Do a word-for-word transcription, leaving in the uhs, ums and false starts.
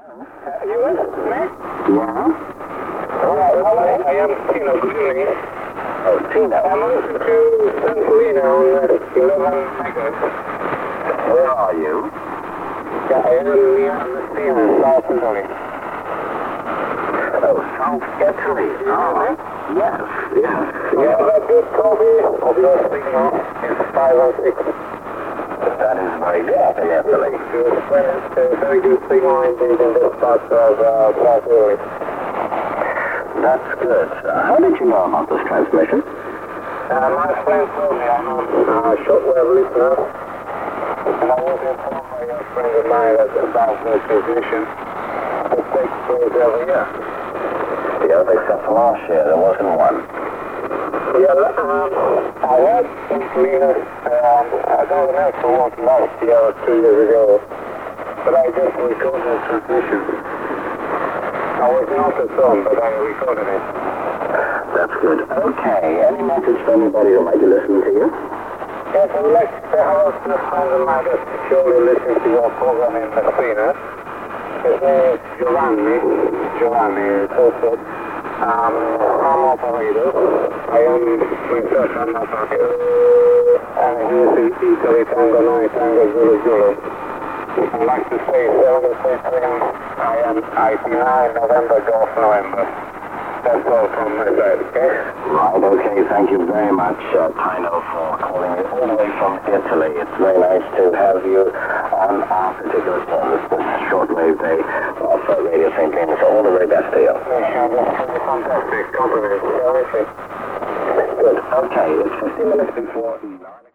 You listen to me? Yeah? Well, I, I am Tino. Good evening. Oh, Tino. I'm listening to Centralina on uh, eleven megahertz. Where are you? Yeah, I am near the Stevens, South Italy. Oh, South Italy. Oh, yes, yes. Yeah, that good copy of your signal is five oh six. That is very good in Italy. It's a very good signal indeed in this part of uh, South Italy. That's good. Uh, how did you know about this transmission? Uh, my friend told me I'm a shortwave listener, and I was informed by a friend of mine that the South West transmission that takes place every year. Yeah, except for last year, there wasn't one. Yeah, um, I had Centralina, um, I don't remember for what last year or two years ago, but I just recorded the transmission. I was not at home, but I recorded it. That's good. Okay, any message for anybody who might be listening to you? Yes, I would like to say hello to a friend of mine that's surely listening to your program in Messina. His name is Giovanni. Giovanni is also um, I'm operator. I am myself an operator. And he is in Italy, Tango nine, Tango Zulu Zulu. I'd like to say seven six three, I am I P nine, November, Golf, November. That's all from my side, okay? Right, okay, thank you very much, uh, Tino, for calling me all the way from Italy. It's very nice to have you on our particular service this shortwave day of uh, Radio Saint Denis. All the very best to you. Fantastic compliment. Good. Okay, it's fifteen minutes before nine.